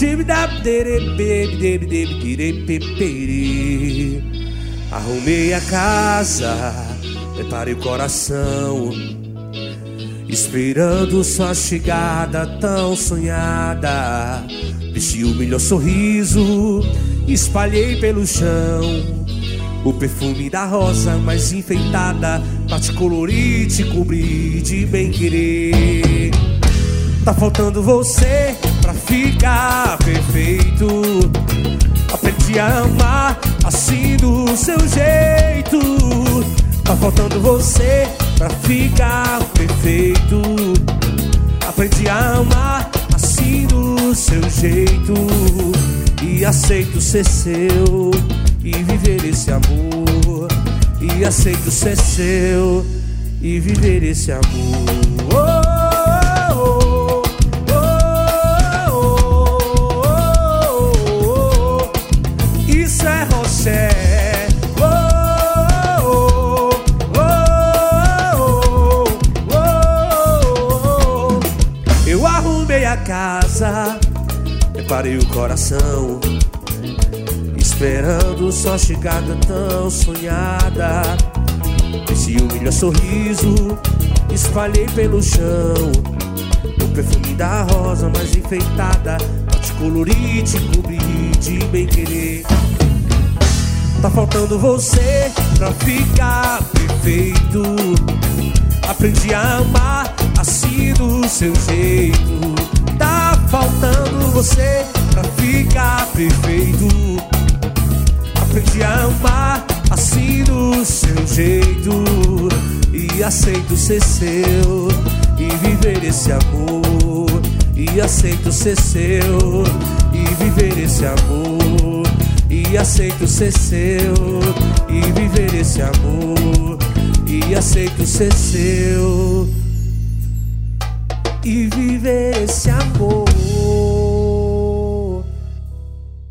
Arrumei a casa, preparei o coração, esperando sua chegada tão sonhada. Vesti o melhor sorriso, espalhei pelo chão o perfume da rosa mais enfeitada, pra te colorir, te cobrir de bem-querer. Tá faltando você pra ficar perfeito. Aprendi a amar assim do seu jeito. Tá faltando você pra ficar perfeito. Aprendi a amar assim do seu jeito. E aceito ser seu e viver esse amor. E aceito ser seu e viver esse amor. Isso é Roché. Eu arrumei a casa, preparei o coração, esperando sua chegada tão sonhada. Vesti o melhor sorriso, espalhei pelo chão o perfume da rosa mais enfeitada, pra te colorir, te cobrir de bem-querer. Tá faltando você pra ficar perfeito. Aprendi a amar assim do seu jeito. Tá faltando você pra ficar perfeito. Aprendi a amar assim do seu jeito. E aceito ser seu e viver esse amor. E aceito ser seu e viver esse amor. E aceito ser seu e viver esse amor. E aceito ser seu e viver esse amor.